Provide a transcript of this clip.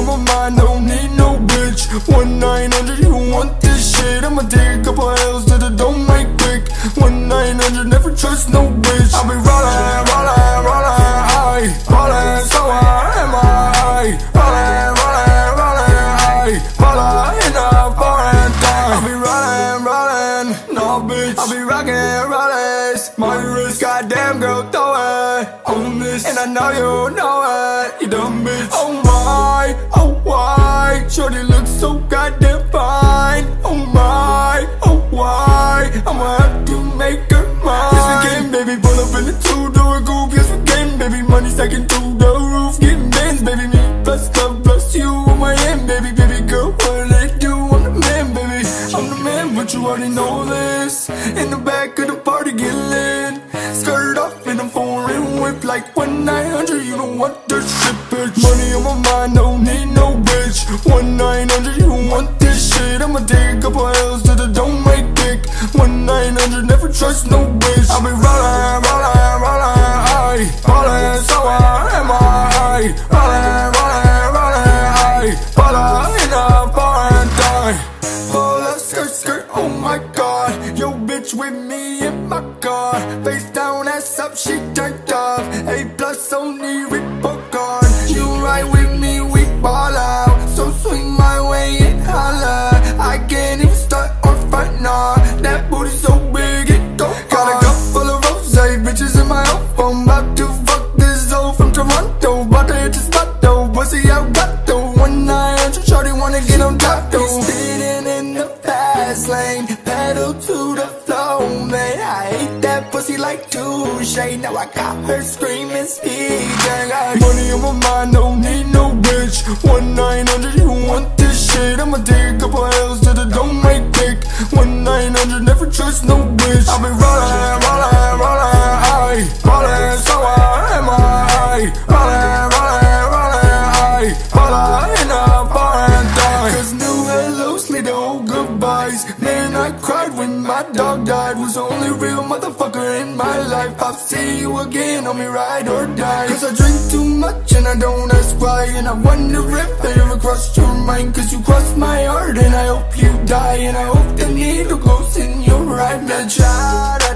my mind, don't need no bitch. 1-900, you don't want this shit. I'ma take a couple L's to the don't make quick. 1-900, never trust no bitch. I'll be rollin', rollin', rollin', aye, rollin', so am I. Rollin', rollin', rollin', aye, rollin' in a foreign time. I'll be rollin', rollin', no bitch. I'll be rockin', rollin', my wrist. Goddamn girl, throw it on this, and I know you know it, you dumb bitch. Oh my, oh why, shorty looks so goddamn fine. Oh my, oh why, I'ma have to make her mine. Yes we can, baby, pull up in the two-door coupe. Yes we can, baby, money stacking through the roof. Getting bands, baby, me plus love plus you on my hand, baby, baby girl, what they do? I'm the man, baby, I'm the man, but you already know this. In the back of the party, get lit, skirt off in a foreign whip like 1-900. You don't want this shit, bitch. Money on my mind, don't need no bitch. 1-900, you don't want this shit. I'ma take a couple L's to the don't make dick. 1-900, never trust no bitch. I'll be rollin', rollin', rollin', aye, rollin', so am I. Rollin', rollin', rollin', aye, rollin' in a foreign time. Pull up, skirt, skirt, oh my god. Yo bitch with me in my car, face down, ass up, she turned up. A+ only report card. You ride with me, we ball out. So swing my way and holla. I can't even start or fight, nah. That booty so big, it go hard. Got a cup full of rosé, bitches in my phone. About to fuck this hoe from Toronto. About to hit the spot though, pussy out got though. 1-900, shorty wanna get on top though. Speeding in the fast lane, pedal to the flow, man. I hate that pussy like Touche. Now I got her screaming, DJ. Money on my mind, don't need no bitch. 1-900, you don't want this shit. I'ma take a couple L's to the don't make quick. 1-900, never trust no bitch. I'll be rollin', rollin', rollin', aye, rollin', so am I. Rollin', rollin', rollin', aye, rollin' in a foreign time. Cause new hellos lead to old goodbyes. Man, I cried when my dog died. Was the only real motherfucker in my life. I'll see you again, on me ride or die. Cause I drink too much and I don't ask why. And I wonder if I ever crossed your mind. Cause you crossed my heart and I hope you die. And I hope the needle goes in your right. Let's try